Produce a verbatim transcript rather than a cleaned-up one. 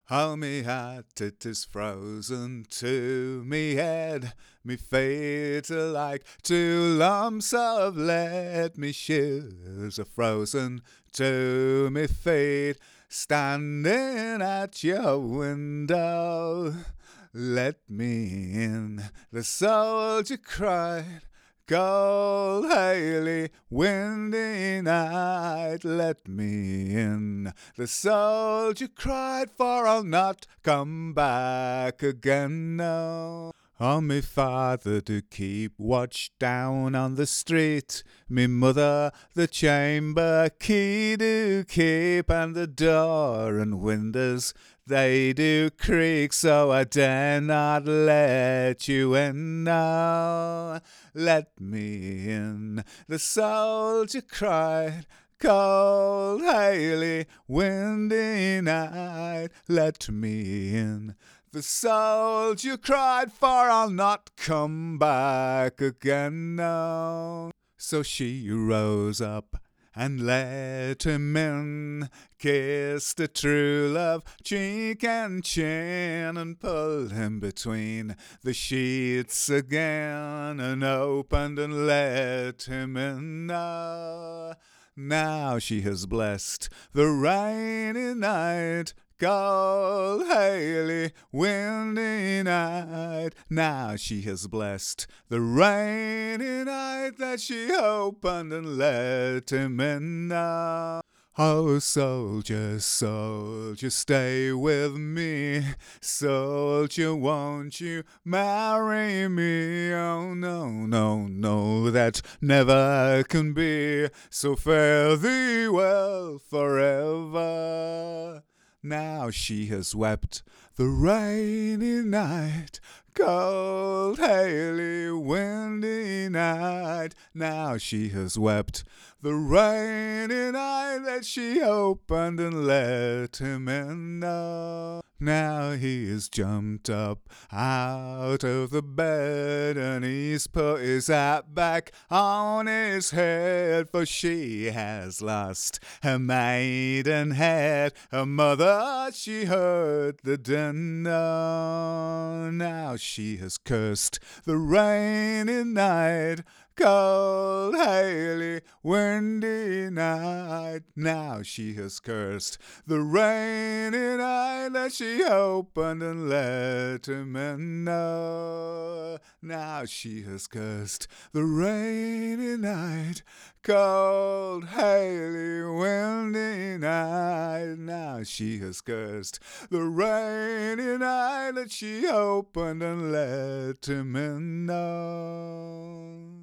How me heart it is frozen to me head, me fate like two lumps of lead, me shoes are frozen to me feet, standing at your window. Let me in, the soldier cried. Cold, haily, windy night, let me in. The soldier cried, for I'll not come back again, no. On me father to keep watch down on the street, me mother the chamber key to keep, and the door and windows they do creak, so I dare not let you in now. Let me in, the soldier cried. Cold, haily, windy night, let me in. The soldier cried, for I'll not come back again now. So she rose up and let him in, kissed a true love cheek and chin, and pulled him between the sheets again, and opened and let him in now. Now she has blessed the rainy night, cold, haily, windy night. Now she has blessed the rainy night that she opened and let him in now. Oh, soldier, soldier, stay with me. Soldier, won't you marry me? Oh, no, no, no, that never can be. So fare thee well forever. Now she has wept the rainy night, cold, haily, windy night. Now she has wept the rainy night that she opened and let him in now. Now he has jumped up out of the bed, and he's put his hat back on his head, for she has lost her maidenhead. Her mother, she heard the din. Now she has cursed the rainy night, cold, haily, windy night. Now she has cursed the rainy night that she opened and let him in. Now, now she has cursed the rainy night, cold, haily, windy night. Now she has cursed the rainy night that she opened and let him in. Now.